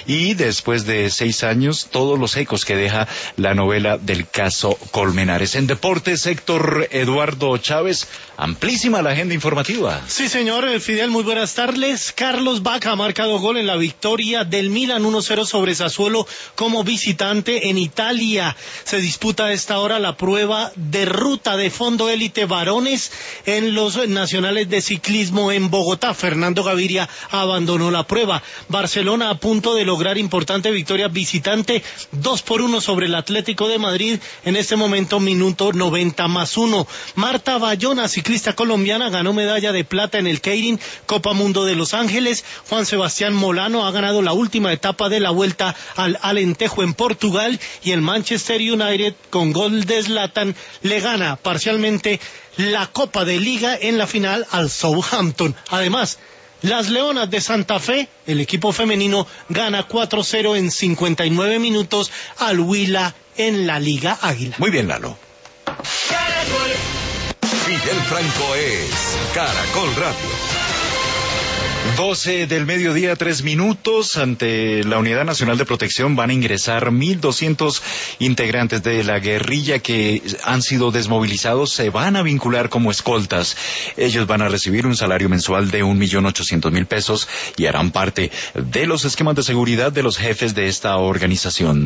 y después de 6 años, todos los ecos que deja la novela del caso Colmenares. En deportes, Héctor Eduardo Chávez, amplísima la agenda informativa. Sí, señor, Fidel, muy buenas tardes. Carlos Bacca ha marcado gol en la victoria del Milan 1-0 sobre Sassuolo como visitante en Italia. Se disputa a esta hora la prueba de ruta de fondo élite varones en los nacionales de ciclismo en Bogotá. Fernando Gaviria abandonó la prueba. Barcelona a punto de lograr importante victoria visitante 2-1 sobre el Atlético de Madrid. En este momento minuto 90+1. Marta Bayona, ciclista colombiana, ganó medalla de plata en el Keirin Copa Mundo de Los Ángeles. Juan Sebastián Molano ha ganado la última etapa de la Vuelta al Alentejo en Portugal, y el Manchester United, con gol de Zlatan, le gana parcialmente la Copa de Liga en la final al Southampton. Además, las Leonas de Santa Fe, el equipo femenino, gana 4-0 en 59 minutos al Huila en la Liga Águila. Muy bien, Lalo. Fidel Franco es Caracol Radio. 12 del mediodía, 3 minutos. Ante la Unidad Nacional de Protección van a ingresar 1.200 integrantes de la guerrilla que han sido desmovilizados. Se van a vincular como escoltas. Ellos van a recibir un salario mensual de 1.800.000 pesos y harán parte de los esquemas de seguridad de los jefes de esta organización.